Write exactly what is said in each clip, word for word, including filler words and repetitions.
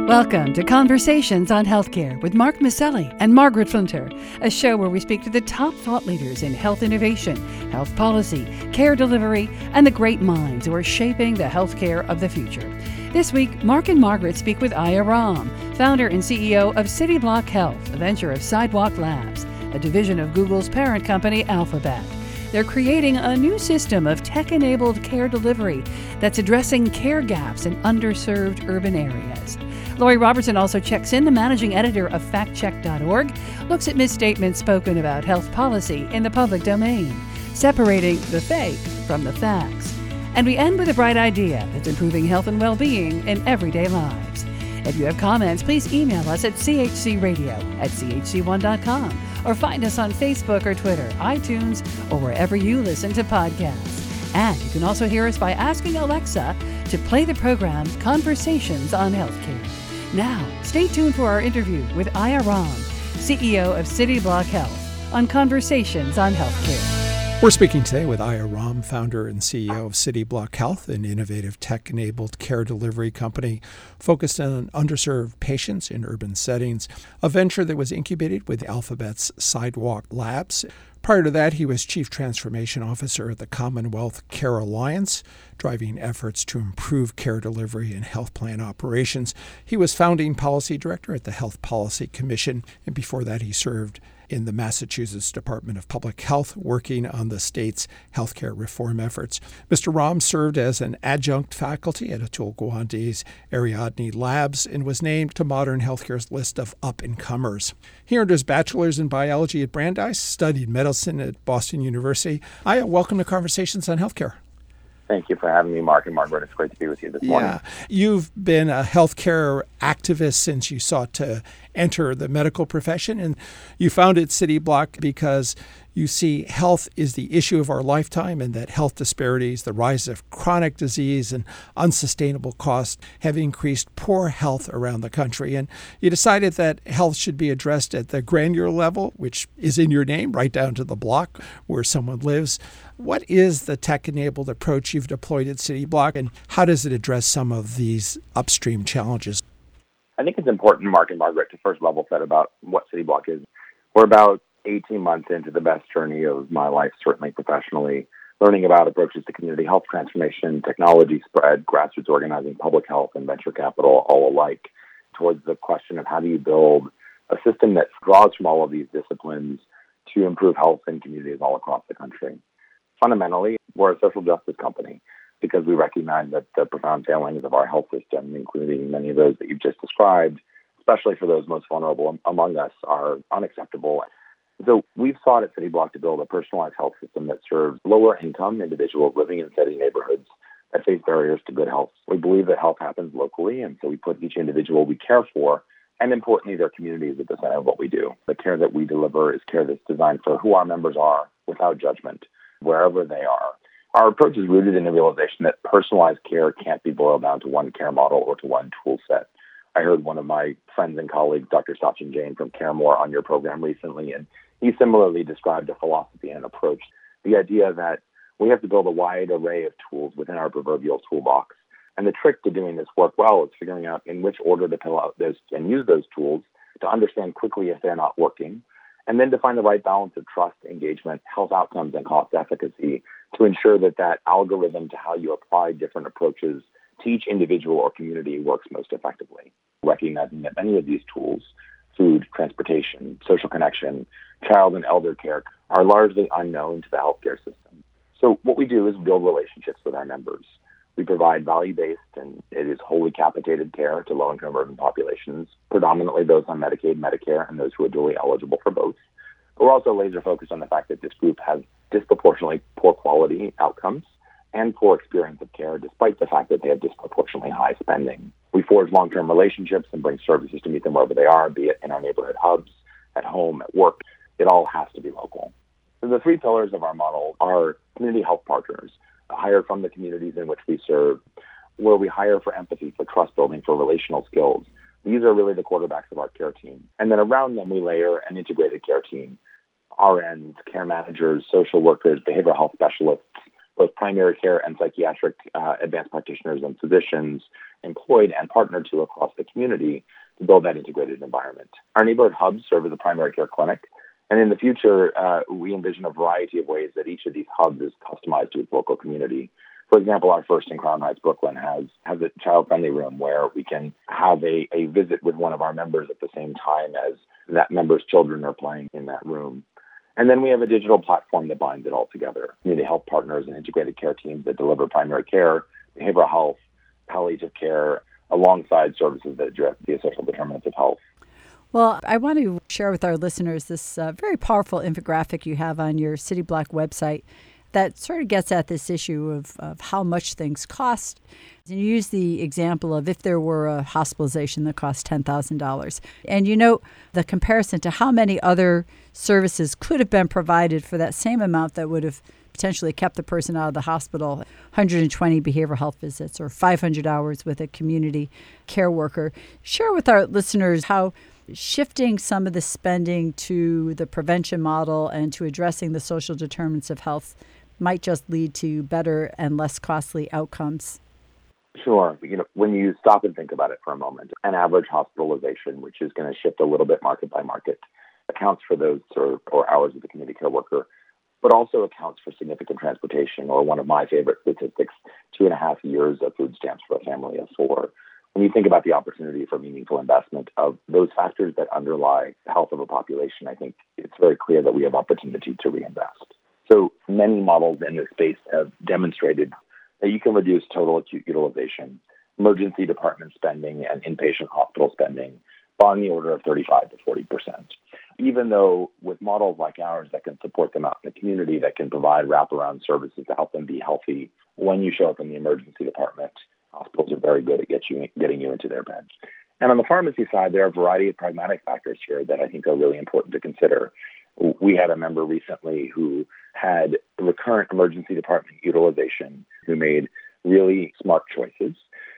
Welcome to Conversations on Healthcare with Mark Maselli and Margaret Flinter, a show where we speak to the top thought leaders in health innovation, health policy, care delivery, and the great minds who are shaping the healthcare of the future. This week, Mark and Margaret speak with Aya Ram, founder and C E O of Cityblock Health, a venture of Sidewalk Labs, a division of Google's parent company, Alphabet. They're creating a new system of tech-enabled care delivery that's addressing care gaps in underserved urban areas. Lori Robertson also checks in, the managing editor of fact check dot org, looks at misstatements spoken about health policy in the public domain, separating the fake from the facts. And we end with a bright idea that's improving health and well-being in everyday lives. If you have comments, please email us at c h c radio at c h c one dot com or find us on Facebook or Twitter, iTunes, or wherever you listen to podcasts. And you can also hear us by asking Alexa to play the program Conversations on Healthcare. Now, stay tuned for our interview with Aya Ram, C E O of Cityblock Health, on Conversations on Healthcare. We're speaking today with Aya Ram, founder and C E O of Cityblock Health, an innovative tech-enabled care delivery company focused on underserved patients in urban settings, a venture that was incubated with Alphabet's Sidewalk Labs. Prior to that, he was Chief Transformation Officer at the Commonwealth Care Alliance, driving efforts to improve care delivery and health plan operations. He was Founding Policy Director at the Health Policy Commission, and before that he served in the Massachusetts Department of Public Health, working on the state's healthcare reform efforts. Mister Ram served as an adjunct faculty at Atul Gawande's Ariadne Labs and was named to Modern Healthcare's list of up-and-comers. He earned his bachelor's in biology at Brandeis, studied medicine at Boston University. Aya, welcome to Conversations on Healthcare. Thank you for having me, Mark and Margaret. It's great to be with you this morning. Yeah, you've been a healthcare activist since you sought to enter the medical profession, and you founded Cityblock because you see health is the issue of our lifetime, and that health disparities, the rise of chronic disease, and unsustainable costs have increased poor health around the country. And you decided that health should be addressed at the granular level, which is in your name, right down to the block where someone lives. What is the tech-enabled approach you've deployed at Cityblock, and how does it address some of these upstream challenges? I think it's important, Mark and Margaret, to first level set about what Cityblock is. We're about eighteen months into the best journey of my life, certainly professionally, learning about approaches to community health transformation, technology spread, grassroots organizing, public health, and venture capital all alike, towards the question of how do you build a system that draws from all of these disciplines to improve health in communities all across the country. Fundamentally, we're a social justice company because we recognize that the profound failings of our health system, including many of those that you've just described, especially for those most vulnerable among us, are unacceptable. So we've sought at Cityblock to build a personalized health system that serves lower-income individuals living in steady neighborhoods that face barriers to good health. We believe that health happens locally, and so we put each individual we care for, and importantly, their communities at the center of what we do. The care that we deliver is care that's designed for who our members are without judgment, wherever they are. Our approach is rooted in the realization that personalized care can't be boiled down to one care model or to one tool set. I heard one of my friends and colleagues, Doctor Sachin Jain from CareMore, on your program recently, and he similarly described a philosophy and an approach, the idea that we have to build a wide array of tools within our proverbial toolbox. And the trick to doing this work well is figuring out in which order to pull out those and use those tools to understand quickly if they're not working, and then to find the right balance of trust, engagement, health outcomes, and cost efficacy to ensure that that algorithm to how you apply different approaches to each individual or community works most effectively, recognizing that many of these tools, food, transportation, social connection, child and elder care, are largely unknown to the healthcare system. So what we do is build relationships with our members. We provide value-based and it is wholly capitated care to low-income urban populations, predominantly those on Medicaid, Medicare, and those who are dually eligible for both. But we're also laser-focused on the fact that this group has disproportionately poor quality outcomes and poor experience of care, despite the fact that they have disproportionately high spending. We forge long-term relationships and bring services to meet them wherever they are, be it in our neighborhood hubs, at home, at work. It all has to be local. So the three pillars of our model are community health partners, hired from the communities in which we serve, where we hire for empathy, for trust building, for relational skills. These are really the quarterbacks of our care team. And then around them, we layer an integrated care team, R Ns, care managers, social workers, behavioral health specialists, both primary care and psychiatric uh, advanced practitioners and physicians, employed and partnered to across the community to build that integrated environment. Our neighborhood hubs serve as a primary care clinic. And in the future, uh, we envision a variety of ways that each of these hubs is customized to its local community. For example, our first in Crown Heights, Brooklyn, has, has a child-friendly room where we can have a, a visit with one of our members at the same time as that member's children are playing in that room. And then we have a digital platform that binds it all together. Community health partners and integrated care teams that deliver primary care, behavioral health, palliative care, alongside services that address the social determinants of health. Well, I want to share with our listeners this uh, very powerful infographic you have on your CityBlock website that sort of gets at this issue of, of how much things cost. And you use the example of if there were a hospitalization that cost ten thousand dollars. And you note the comparison to how many other services could have been provided for that same amount that would have potentially kept the person out of the hospital, one hundred twenty behavioral health visits or five hundred hours with a community care worker. Share with our listeners how shifting some of the spending to the prevention model and to addressing the social determinants of health might just lead to better and less costly outcomes. Sure. You know, when you stop and think about it for a moment, an average hospitalization, which is going to shift a little bit market by market, accounts for those or, or hours of the community care worker, but also accounts for significant transportation, or one of my favorite statistics, two and a half years of food stamps for a family of four. When you think about the opportunity for meaningful investment of those factors that underlie the health of a population, I think it's very clear that we have opportunity to reinvest. So many models in this space have demonstrated that you can reduce total acute utilization, emergency department spending, and inpatient hospital spending by on the order of thirty-five to forty percent. Even though with models like ours that can support them out in the community, that can provide wraparound services to help them be healthy, when you show up in the emergency department, hospitals are very good at get you, getting you into their beds. And on the pharmacy side, there are a variety of pragmatic factors here that I think are really important to consider. We had a member recently who had recurrent emergency department utilization, who made really smart choices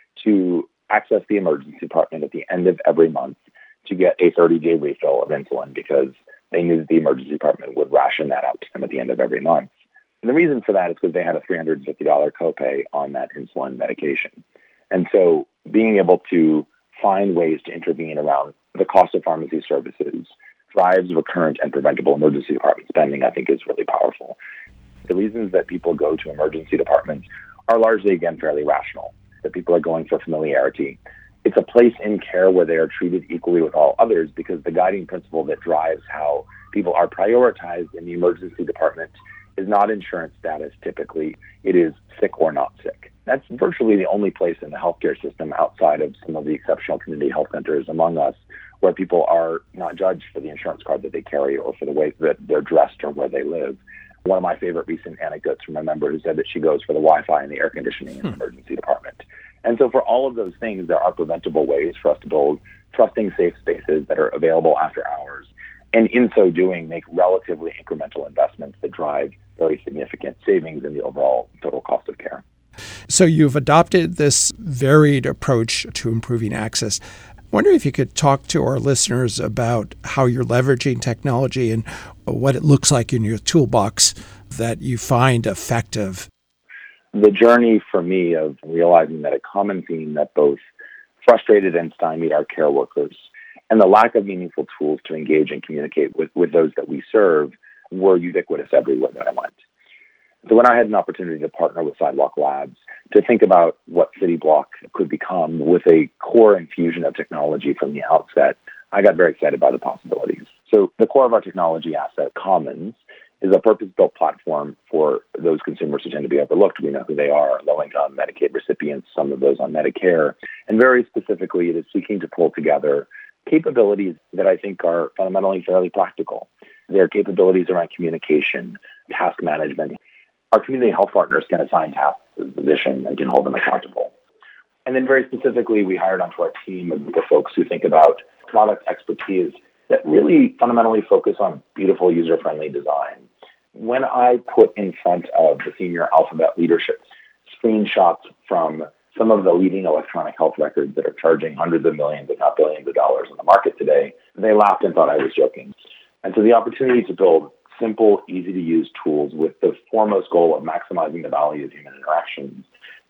to access the emergency department at the end of every month to get a thirty-day refill of insulin because they knew that the emergency department would ration that out to them at the end of every month. And the reason for that is because they had a three hundred fifty dollars copay on that insulin medication. And so being able to find ways to intervene around the cost of pharmacy services drives recurrent and preventable emergency department spending, I think, is really powerful. The reasons that people go to emergency departments are largely, again, fairly rational, that people are going for familiarity. It's a place in care where they are treated equally with all others because the guiding principle that drives how people are prioritized in the emergency department is not insurance status typically. It is sick or not sick. That's virtually the only place in the healthcare system outside of some of the exceptional community health centers among us where people are not judged for the insurance card that they carry or for the way that they're dressed or where they live. One of my favorite recent anecdotes from a member who said that she goes for the Wi-Fi and the air conditioning in the emergency department. And so for all of those things, there are preventable ways for us to build trusting, safe spaces that are available after hours. And in so doing, make relatively incremental investments that drive very significant savings in the overall total cost of care. So you've adopted this varied approach to improving access. I wonder if you could talk to our listeners about how you're leveraging technology and what it looks like in your toolbox that you find effective. The journey for me of realizing that a common theme that both frustrated and stymied our care workers and the lack of meaningful tools to engage and communicate with, with those that we serve were ubiquitous everywhere that I went. So when I had an opportunity to partner with Sidewalk Labs to think about what CityBlock could become with a core infusion of technology from the outset, I got very excited by the possibilities. So the core of our technology asset, Commons, is a purpose-built platform for those consumers who tend to be overlooked. We know who they are, low-income Medicaid recipients, some of those on Medicare. And very specifically, it is seeking to pull together capabilities that I think are fundamentally fairly practical. They're capabilities around communication, task management. Our community health partners can assign tasks to the physician and can hold them accountable. And then very specifically, we hired onto our team a group of folks who think about product expertise that really fundamentally focus on beautiful, user-friendly design. When I put in front of the senior Alphabet leadership screenshots from some of the leading electronic health records that are charging hundreds of millions, if not billions of dollars in the market today, they laughed and thought I was joking. And so the opportunity to build simple, easy-to-use tools with the foremost goal of maximizing the value of human interactions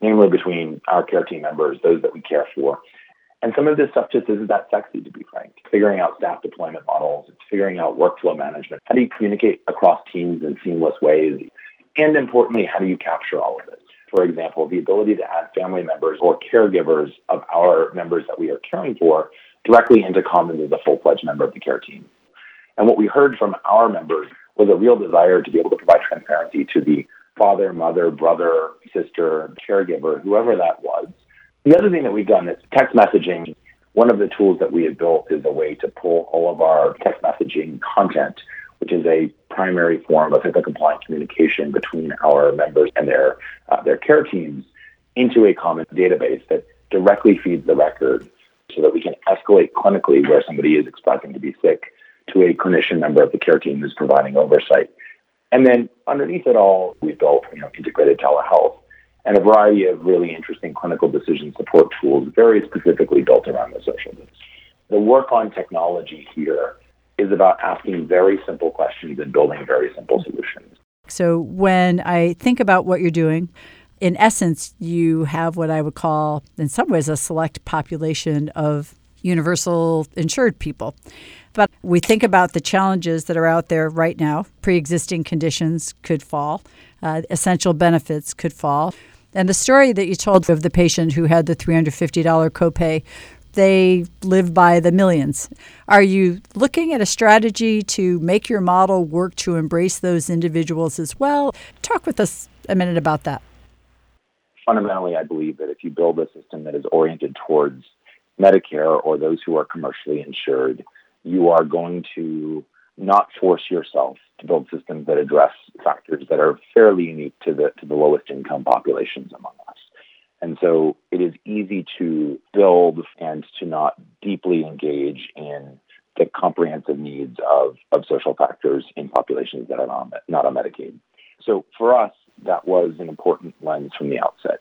namely between our care team members, those that we care for. And some of this stuff just isn't that sexy, to be frank. Figuring out staff deployment models, it's figuring out workflow management. How do you communicate across teams in seamless ways? And importantly, how do you capture all of this? For example, the ability to add family members or caregivers of our members that we are caring for directly into Commons as a full-fledged member of the care team. And what we heard from our members was a real desire to be able to provide transparency to the father, mother, brother, sister, caregiver, whoever that was. The other thing that we've done is text messaging. One of the tools that we have built is a way to pull all of our text messaging content, which is a primary form of HIPAA-compliant communication between our members and their uh, their care teams, into a common database that directly feeds the record so that we can escalate clinically where somebody is expecting to be sick to a clinician member of the care team who's providing oversight. And then underneath it all, we built you know, integrated telehealth and a variety of really interesting clinical decision support tools, very specifically built around the social business. The work on technology here is about asking very simple questions and building very simple solutions. So when I think about what you're doing, in essence, you have what I would call, in some ways, a select population of universal insured people. But we think about the challenges that are out there right now. Pre-existing conditions could fall. Uh, essential benefits could fall. And the story that you told of the patient who had the three hundred fifty dollars copay, they live by the millions. Are you looking at a strategy to make your model work to embrace those individuals as well? Talk with us a minute about that. Fundamentally, I believe that if you build a system that is oriented towards Medicare or those who are commercially insured, you are going to not force yourself to build systems that address factors that are fairly unique to the to the lowest income populations among us. And so it is easy to build and to not deeply engage in the comprehensive needs of, of social factors in populations that are on, not on Medicaid. So for us, that was an important lens from the outset.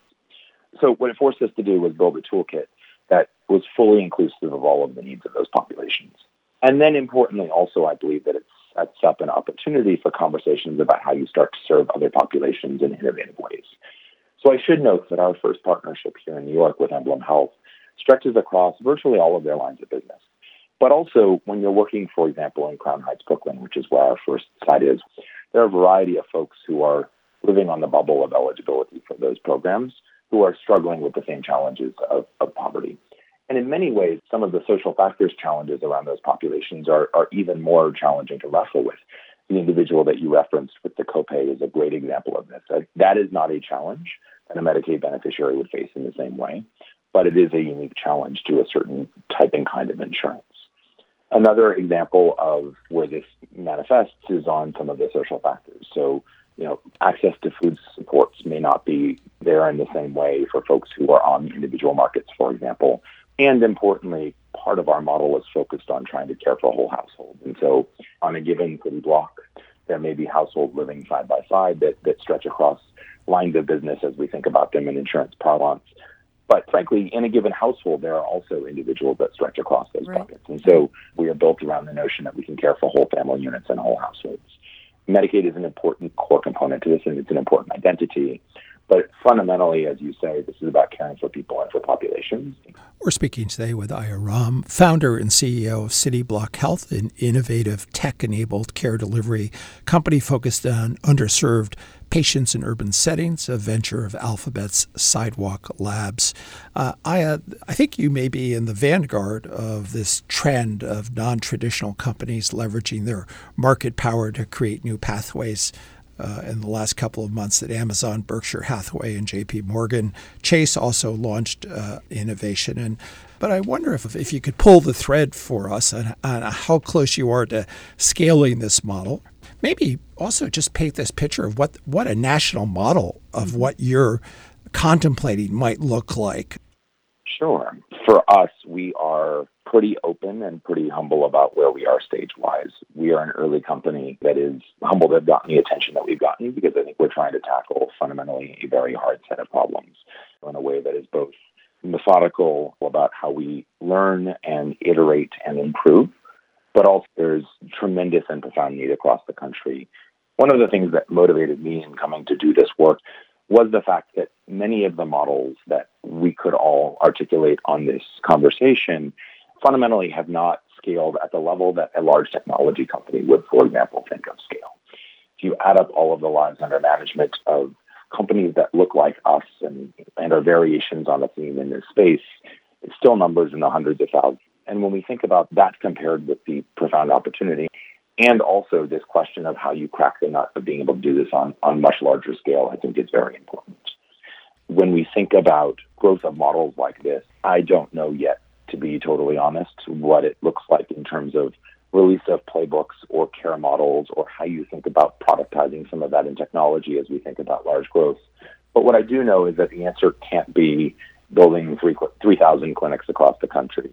So what it forced us to do was build a toolkit that was fully inclusive of all of the needs of those populations. And then importantly, also, I believe that it sets up an opportunity for conversations about how you start to serve other populations in innovative ways. So I should note that our first partnership here in New York with Emblem Health stretches across virtually all of their lines of business. But also, when you're working, for example, in Crown Heights, Brooklyn, which is where our first site is, there are a variety of folks who are living on the bubble of eligibility for those programs who are struggling with the same challenges of, of poverty. And in many ways, some of the social factors challenges around those populations are, are even more challenging to wrestle with. The individual that you referenced with the copay is a great example of this. That is not a challenge that a Medicaid beneficiary would face in the same way, but it is a unique challenge to a certain type and kind of insurance. Another example of where this manifests is on some of the social factors. So, you know, access to food supports may not be there in the same way for folks who are on individual markets, for example. And importantly, part of our model is focused on trying to care for a whole household. And so on a given city block, there may be households living side by side that, that stretch across lines of business as we think about them in insurance parlance. But frankly, in a given household, there are also individuals that stretch across those right. buckets. And so we are built around the notion that we can care for whole family units and whole households. Medicaid is an important core component to this, and it's an important identity. But fundamentally, as you say, this is about caring for people and for populations. We're speaking today with Aya Ram, founder and C E O of City Block Health, an innovative tech-enabled care delivery company focused on underserved patients in urban settings, a venture of Alphabet's Sidewalk Labs. Uh, Aya, I think you may be in the vanguard of this trend of non-traditional companies leveraging their market power to create new pathways. Uh, in the last couple of months that Amazon, Berkshire Hathaway, and J P Morgan Chase also launched uh, innovation. And but I wonder if if you could pull the thread for us on, on how close you are to scaling this model. Maybe also just paint this picture of what, what a national model of what you're contemplating might look like. Sure. For us, we are pretty open and pretty humble about where we are stage-wise. We are an early company that is humble to have gotten the attention that we've gotten because I think we're trying to tackle fundamentally a very hard set of problems in a way that is both methodical about how we learn and iterate and improve, but also there's tremendous and profound need across the country. One of the things that motivated me in coming to do this work was the fact that many of the models that we could all articulate on this conversation fundamentally have not scaled at the level that a large technology company would, for example, think of scale. If you add up all of the lives under management of companies that look like us and, and are variations on a theme in this space, it's still numbers in the hundreds of thousands. And when we think about that compared with the profound opportunity, and also this question of how you crack the nut of being able to do this on, on much larger scale, I think is very important. When we think about growth of models like this, I don't know yet, to be totally honest, what it looks like in terms of release of playbooks or care models or how you think about productizing some of that in technology as we think about large growth. But what I do know is that the answer can't be building three thousand clinics across the country.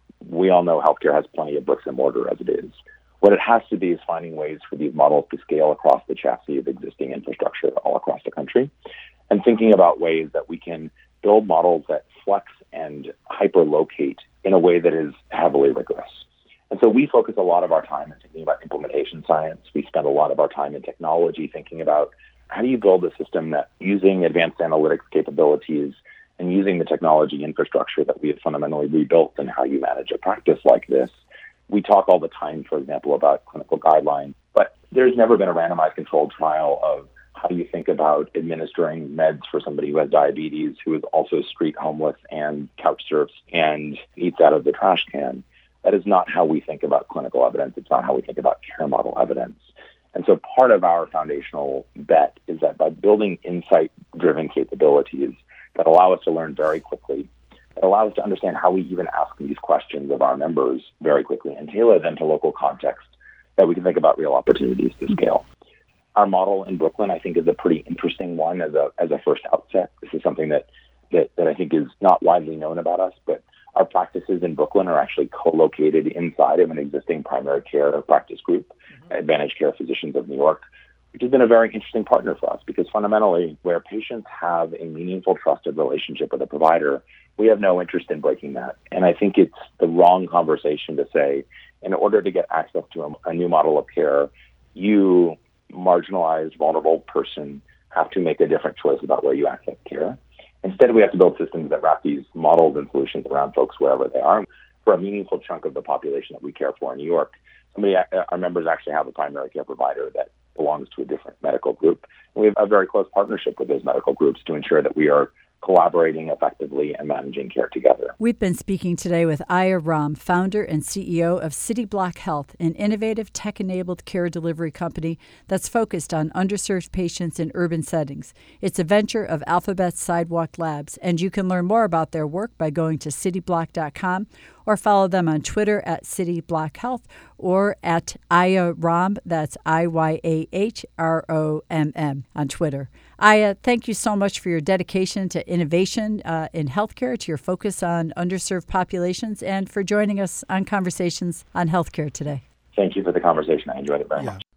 We all know healthcare has plenty of bricks and mortar as it is. What it has to be is finding ways for these models to scale across the chassis of existing infrastructure all across the country, and thinking about ways that we can build models that flex and hyperlocate in a way that is heavily rigorous. And so we focus a lot of our time in thinking about implementation science. We spend a lot of our time in technology thinking about how do you build a system that, using advanced analytics capabilities and using the technology infrastructure that we have fundamentally rebuilt, and how you manage a practice like this. We talk all the time, for example, about clinical guidelines, but there's never been a randomized controlled trial of how you think about administering meds for somebody who has diabetes, who is also street homeless and couch surfs and eats out of the trash can. That is not how we think about clinical evidence. It's not how we think about care model evidence. And so part of our foundational bet is that by building insight-driven capabilities that allow us to learn very quickly, that allow us to understand how we even ask these questions of our members very quickly and tailor them to local context, that we can think about real opportunities to scale. Our model in Brooklyn, I think, is a pretty interesting one as a as a first outset. This is something that, that, that I think is not widely known about us, but our practices in Brooklyn are actually co-located inside of an existing primary care practice group, mm-hmm. Advantage Care Physicians of New York, which has been a very interesting partner for us because fundamentally where patients have a meaningful, trusted relationship with a provider, we have no interest in breaking that. And I think it's the wrong conversation to say, in order to get access to a, a new model of care, you, marginalized, vulnerable person, have to make a different choice about where you access care. Instead, we have to build systems that wrap these models and solutions around folks wherever they are. For a meaningful chunk of the population that we care for in New York, somebody, our members actually have a primary care provider that belongs to a different medical group. And we have a very close partnership with those medical groups to ensure that we are collaborating effectively and managing care together. We've been speaking today with Aya Ram, founder and C E O of City Block Health, an innovative tech-enabled care delivery company that's focused on underserved patients in urban settings. It's a venture of Alphabet's Sidewalk Labs, and you can learn more about their work by going to city block dot com or follow them on Twitter at City Block Health or at Aya Ram, that's I Y A H R O M M on Twitter. Aya, thank you so much for your dedication to innovation uh, in healthcare, to your focus on underserved populations, and for joining us on Conversations on Healthcare today. Thank you for the conversation. I enjoyed it very yeah. much.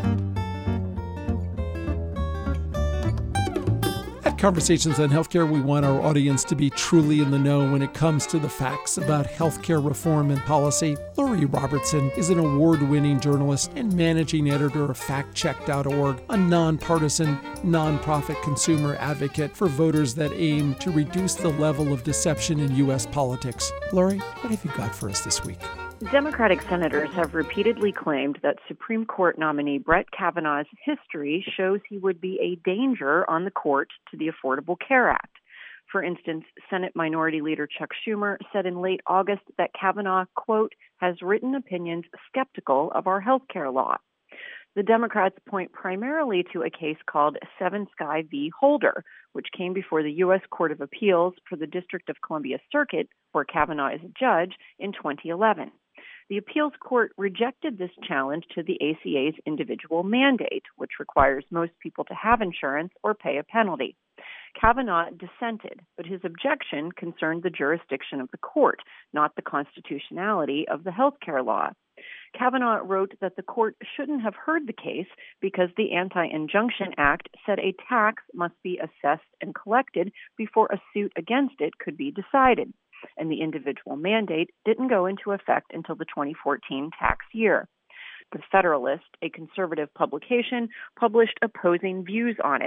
At Conversations on Healthcare, we want our audience to be truly in the know when it comes to the facts about healthcare reform and policy. Lori Robertson is an award-winning journalist and managing editor of fact check dot org, a nonpartisan, nonprofit consumer advocate for voters that aim to reduce the level of deception in U S politics. Lori, what have you got for us this week? Democratic senators have repeatedly claimed that Supreme Court nominee Brett Kavanaugh's history shows he would be a danger on the court to the Affordable Care Act. For instance, Senate Minority Leader Chuck Schumer said in late August that Kavanaugh, quote, has written opinions skeptical of our health care law. The Democrats point primarily to a case called Seven Sky v. Holder, which came before the U S Court of Appeals for the District of Columbia Circuit, where Kavanaugh is a judge, in twenty eleven. The appeals court rejected this challenge to the A C A's individual mandate, which requires most people to have insurance or pay a penalty. Kavanaugh dissented, but his objection concerned the jurisdiction of the court, not the constitutionality of the health care law. Kavanaugh wrote that the court shouldn't have heard the case because the Anti-Injunction Act said a tax must be assessed and collected before a suit against it could be decided, and the individual mandate didn't go into effect until the twenty fourteen tax year. The Federalist, a conservative publication, published opposing views on it.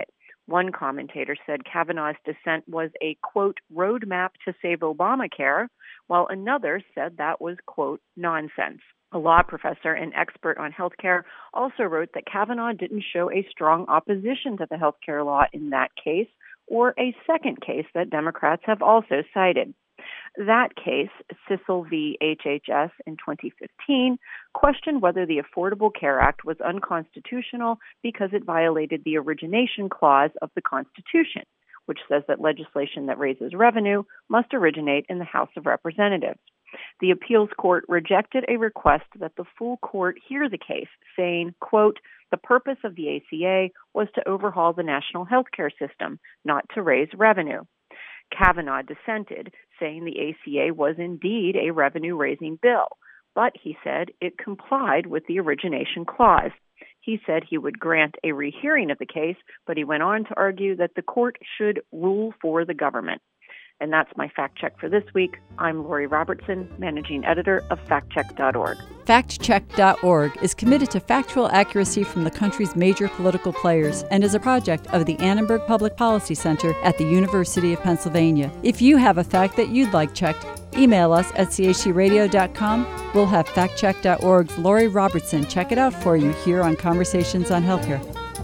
One commentator said Kavanaugh's dissent was a, quote, roadmap to save Obamacare, while another said that was, quote, nonsense. A law professor and expert on healthcare also wrote that Kavanaugh didn't show a strong opposition to the healthcare law in that case, or a second case that Democrats have also cited. That case, Sissel v. H H S in twenty fifteen, questioned whether the Affordable Care Act was unconstitutional because it violated the origination clause of the Constitution, which says that legislation that raises revenue must originate in the House of Representatives. The appeals court rejected a request that the full court hear the case, saying, quote, the purpose of the A C A was to overhaul the national healthcare system, not to raise revenue. Kavanaugh dissented, saying the A C A was indeed a revenue-raising bill, but he said it complied with the origination clause. He said he would grant a rehearing of the case, but he went on to argue that the court should rule for the government. And that's my fact check for this week. I'm Lori Robertson, managing editor of fact check dot org. fact check dot org is committed to factual accuracy from the country's major political players and is a project of the Annenberg Public Policy Center at the University of Pennsylvania. If you have a fact that you'd like checked, email us at c h c radio dot com. We'll have fact check dot org's Lori Robertson check it out for you here on Conversations on Healthcare.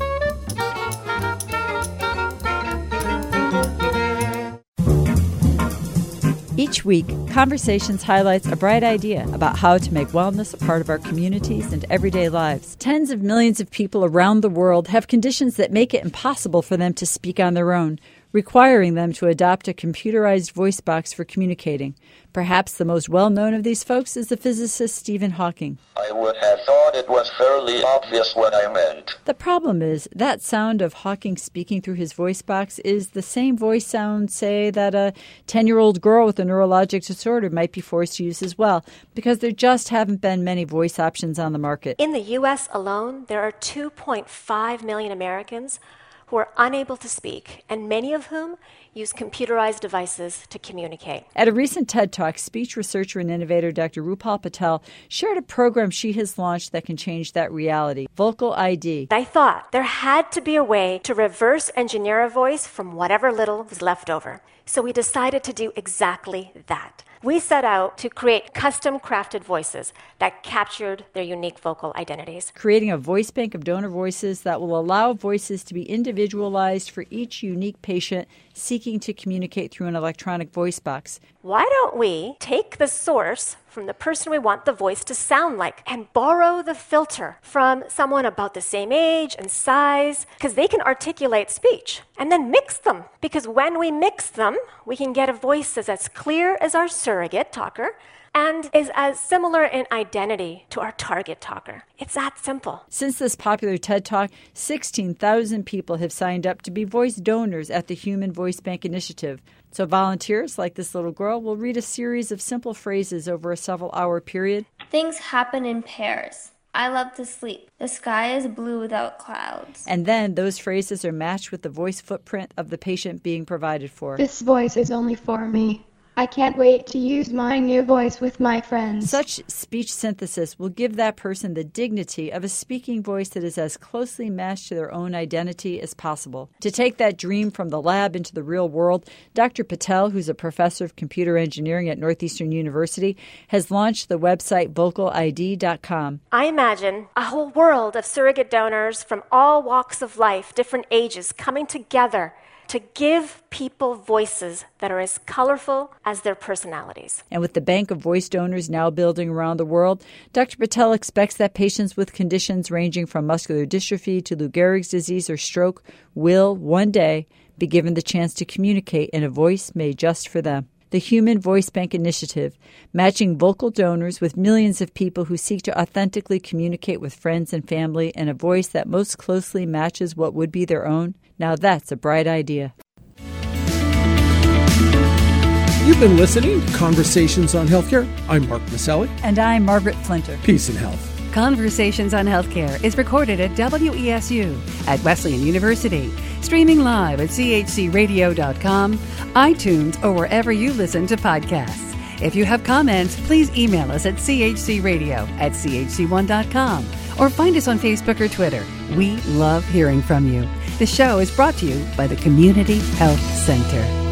Each week, Conversations highlights a bright idea about how to make wellness a part of our communities and everyday lives. Tens of millions of people around the world have conditions that make it impossible for them to speak on their own, requiring them to adopt a computerized voice box for communicating. Perhaps the most well-known of these folks is the physicist Stephen Hawking. I would have thought it was fairly obvious what I meant. The problem is that sound of Hawking speaking through his voice box is the same voice sound, say, that a ten-year-old girl with a neurologic disorder might be forced to use as well, because there just haven't been many voice options on the market. In the U S alone, there are two point five million Americans who are unable to speak, and many of whom use computerized devices to communicate. At a recent TED Talk, speech researcher and innovator Doctor Rupal Patel shared a program she has launched that can change that reality, Vocal I D. I thought there had to be a way to reverse engineer a voice from whatever little was left over. So we decided to do exactly that. We set out to create custom-crafted voices that captured their unique vocal identities. Creating a voice bank of donor voices that will allow voices to be individualized for each unique patient seeking to communicate through an electronic voice box. Why don't we take the source from the person we want the voice to sound like and borrow the filter from someone about the same age and size, because they can articulate speech, and then mix them, because when we mix them, we can get a voice that's as clear as our surrogate talker and is as similar in identity to our target talker. It's that simple. Since this popular TED Talk, sixteen thousand people have signed up to be voice donors at the Human Voice Bank Initiative. So volunteers, like this little girl, will read a series of simple phrases over a several-hour period. Things happen in pairs. I love to sleep. The sky is blue without clouds. And then those phrases are matched with the voice footprint of the patient being provided for. This voice is only for me. I can't wait to use my new voice with my friends. Such speech synthesis will give that person the dignity of a speaking voice that is as closely matched to their own identity as possible. To take that dream from the lab into the real world, Doctor Patel, who's a professor of computer engineering at Northeastern University, has launched the website vocal I D dot com. I imagine a whole world of surrogate donors from all walks of life, different ages, coming together to give people voices that are as colorful as their personalities. And with the bank of voice donors now building around the world, Doctor Patel expects that patients with conditions ranging from muscular dystrophy to Lou Gehrig's disease or stroke will, one day, be given the chance to communicate in a voice made just for them. The Human Voice Bank Initiative, matching vocal donors with millions of people who seek to authentically communicate with friends and family in a voice that most closely matches what would be their own. Now that's a bright idea. You've been listening to Conversations on Healthcare. I'm Mark Maselli. And I'm Margaret Flinter. Peace and health. Conversations on Healthcare is recorded at W E S U at Wesleyan University, streaming live at c h c radio dot com, iTunes, or wherever you listen to podcasts. If you have comments, please email us at c h c radio at c h c one dot com or find us on Facebook or Twitter. We love hearing from you. The show is brought to you by the Community Health Center.